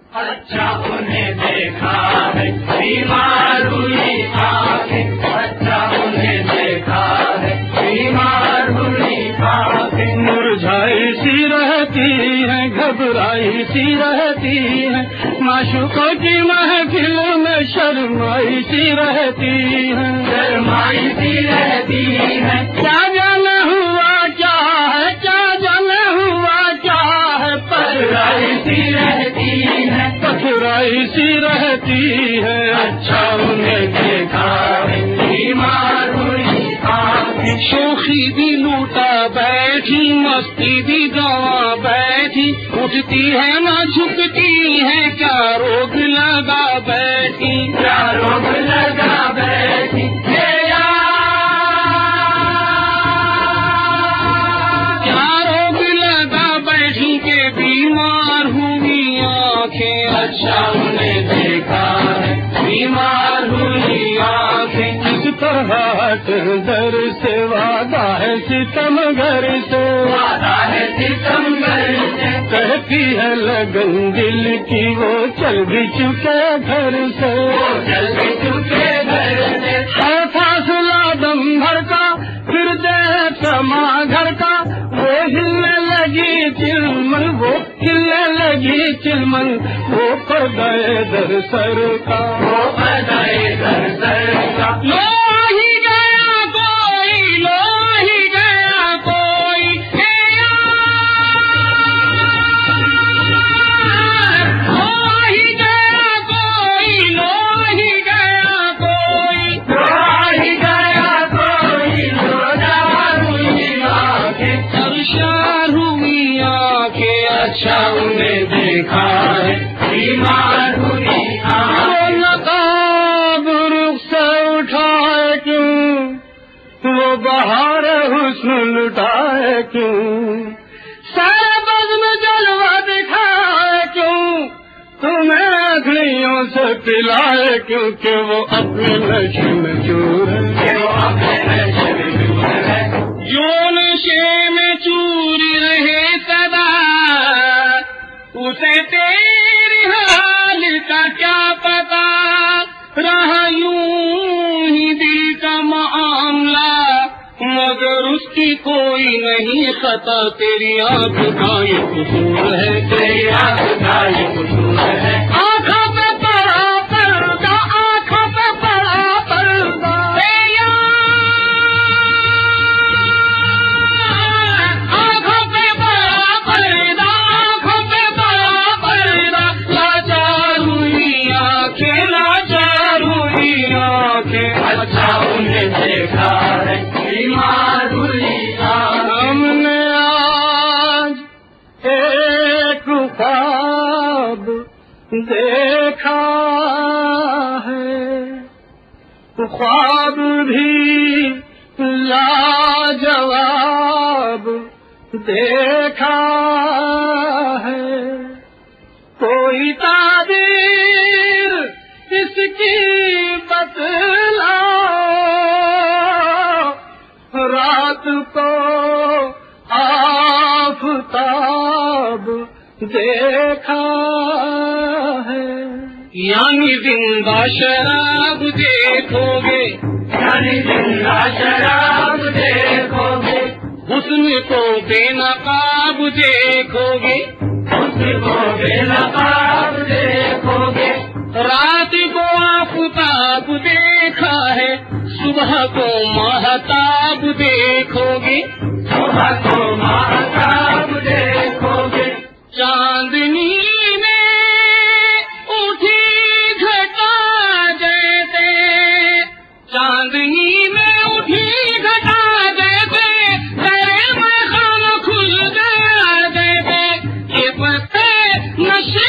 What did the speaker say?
اچھا انہیں دیکھا ہے بیمار ہوئی آنکھیں، اچھا انہیں دیکھا ہے بیمار ہوئی آنکھیں، مرجھائی سی رہتی ہے گھبرائی سی رہتی ہے، معشوقوں کی محفل میں شرمائی سی رہتی ہے، شرمائی سی رہتی ہے، کیا جانا ہوا کیا ہے، کیا جانا ہوا کیا ہے، پتھرائی سی رہتی ہے، پتھرائی سی رہتی ہے، اچھا انہیں دیکھا ہے بیمار ہوئی آنکھیں، شوخی بھی لوٹا بیٹھی مستی بھی گوا بیٹھی، اٹھتی ہے نہ جھکتی ہے کیا روگ لگا بیٹھی، کیا روگ لگا بیٹھی، کیا روگ لگا بیٹھی کہ بیمار ہوئی آنکھیں، اچھا انہیں دیکھا ہے بیمار ہوئی آنکھیں، کس طرح در سے وعدہ ہے ستم گھر سے، وعدہ ہے ستم گر سے، کہتی ہے لگن دل کی وہ چل بھی چکے گھر سے، وہ چل بھی چکے گھر سے، ہے فاصلہ دم بھر کا پھر دے سما گھر کا، وہ ہلنے لگی چلمن وہ ہلنے لگی چلمن، وہ پردہ در سر کا، وہ بدائے در سر کا، لو ہی گیا کوئی لو ہی گیا کوئی، لو ہی گیا کوئی لو ہی گیا کوئی، راہی گیا کوئی روزگار ہوئی آنکھیں، سرشار ہوئی آنکھیں، اچھا انہیں دیکھا ہے بیمار ہوئی آنکھیں، وہ نقاب رخ سے اٹھائے کیوں، وہ بہار حسن لٹائے کیوں، سارے بزم جلوہ دکھائے کیوں، تمہیں اگلیوں سے پلائے کیوں، کہ وہ اپنے نشے میں چور ہے، کہ وہ اپنے نشے میں چور ہے، جو نشے میں چور رہے سدا، اسے تیرے حال کا کیا پتا، رہا یوں ہی دل کا معاملہ، مگر اس کی کوئی نہیں خطا، تیری آنکھ کا یہ قصور ہے، تیری آنکھ کا یہ قصور ہے، آنکھوں پہ پڑا پردہ، آنکھوں پہ پڑا پردہ، آنکھوں پہ پڑا پردہ، آنکھوں پہ پڑا پردہ، لاچار ہوئی آنکھیں، لاچار ہوئی آنکھیں، اچھا انہیں دیکھا ہے بیمار ہوئی آنکھیں، ہم نے آج ایک خواب دیکھا ہے، خواب بھی لاجواب دیکھا ہے، کوئی تعبیر اس کی بتلا، رات کو آفتاب دیکھا ہے، یعنی زندہ شراب دیکھو گے، یعنی زندہ شراب دیکھو گے، حسن کو بے نقاب دیکھو گے، اس کو بے نقاب دیکھو گے، رات کو آفتاب دیکھا ہے، صبح کو ماہتاب دیکھو گے، صبح کو ماہتاب دیکھو گے، چاندنی میں اٹھی گھٹا جیسے، چاندنی میں اٹھی گھٹا جیسے، میرے مکان کھل گیا جیسے، یہ پتے نشے